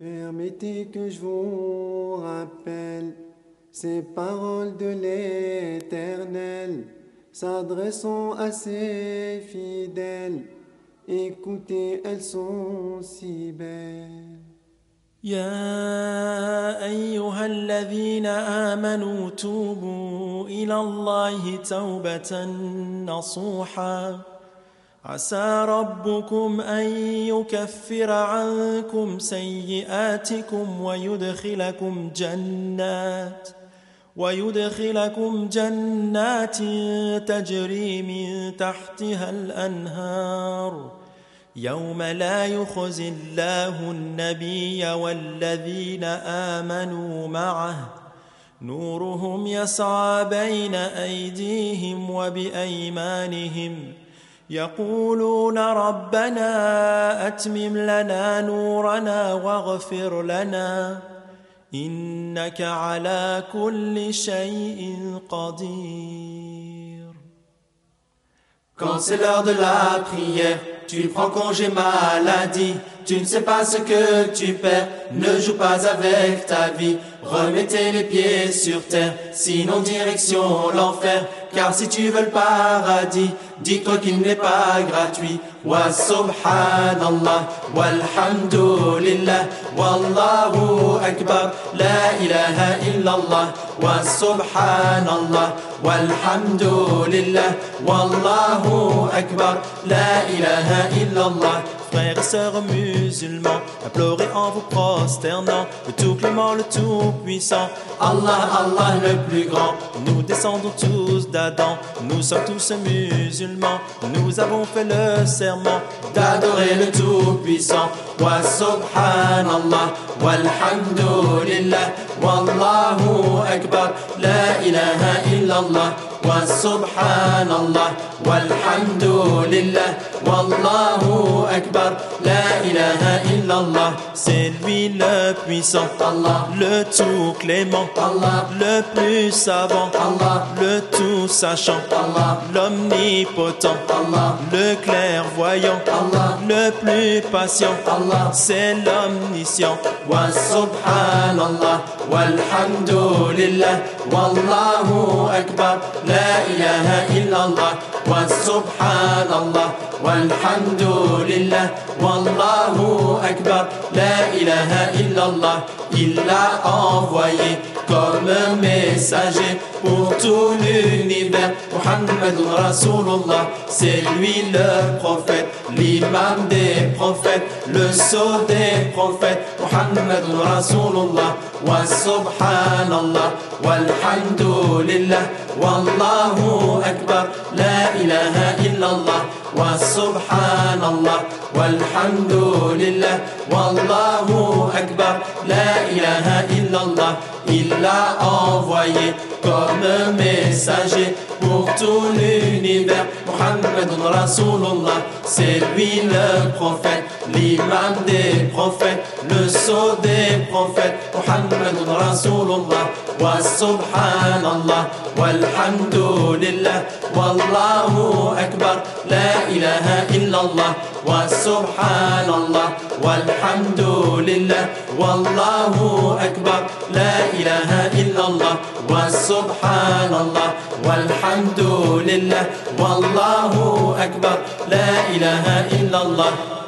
Permettez que je vous rappelle ces paroles de l'Éternel, s'adressant à ses fidèles. Écoutez, elles sont si belles. يا أيها الذين آمنوا توبوا إلى الله توبة نصوحا عسى ربكم أن يكفر عنكم سيئاتكم ويدخلكم جنات تجري من تحتها الأنهار يوم لا يخزي الله النبي والذين آمنوا معه نورهم يسعى بين أيديهم وبأيمانهم يقولون ربنا أتمم لنا نورنا واغفر لنا إنك على كل شيء قدير. Quand c'est l'heure de la prière, tu prends congé maladie. Tu ne sais pas ce que tu perds, ne joue pas avec ta vie. Remettez les pieds sur terre, sinon direction l'enfer. Car si tu veux le paradis, dis-toi qu'il n'est pas gratuit. Wa subhanallah, walhamdulillah, wallahu akbar, la ilaha illallah. Wa subhanallah, walhamdulillah, wallahu akbar, la ilaha illallah. Frères et sœurs musulmans, implorez en vous prosternant le tout clément, le tout puissant, Allah, Allah le plus grand. Nous descendons tous d'Adam, nous sommes tous musulmans. Nous avons fait le serment d'adorer le tout puissant. Wa subhanallah, walhamdulillah, wallahu akbar, la ilaha illallah. Wa subhanallah, walhamdulillah, wallahu akbar, la ilaha illallah. C'est lui le puissant, Allah, le tout clément, Allah, le plus savant, Allah, le tout sachant, Allah, l'omnipotent, Allah, le clairvoyant, Allah, le plus patient, Allah. C'est l'omniscient. Wa subhanallah, walhamdulillah, wallahu akbar, la ilaha illallah. Wa subhanallah, walhamdulillah, wallahu akbar, la ilaha illallah. Il l'a envoyé comme messager pour tout l'univers. Muhammadun Rasulullah, c'est lui le prophète, l'imam des prophètes, le sceau des prophètes. Muhammadun Rasulullah. Wa subhanallah, walhamdulillah, wallahu akbar, la ilaha illallah. Wa subhanallah, walhamdulillah, wallahu akbar, la ilaha illallah. Il l'a envoyé comme messager pour tout l'univers. Muhammadun Rasulullah, c'est lui le prophète, l'imam des prophètes, le sceau des prophètes. Muhammadun Rasulullah. Wa subhanallah, walhamdulillah, wallahu akbar, la ilaha illallah. Wa subhanallah, walhamdulillah, wallahu akbar, la ilaha illallah. Wa subhanallah, walhamdulillah, wallahu akbar, la ilaha illallah.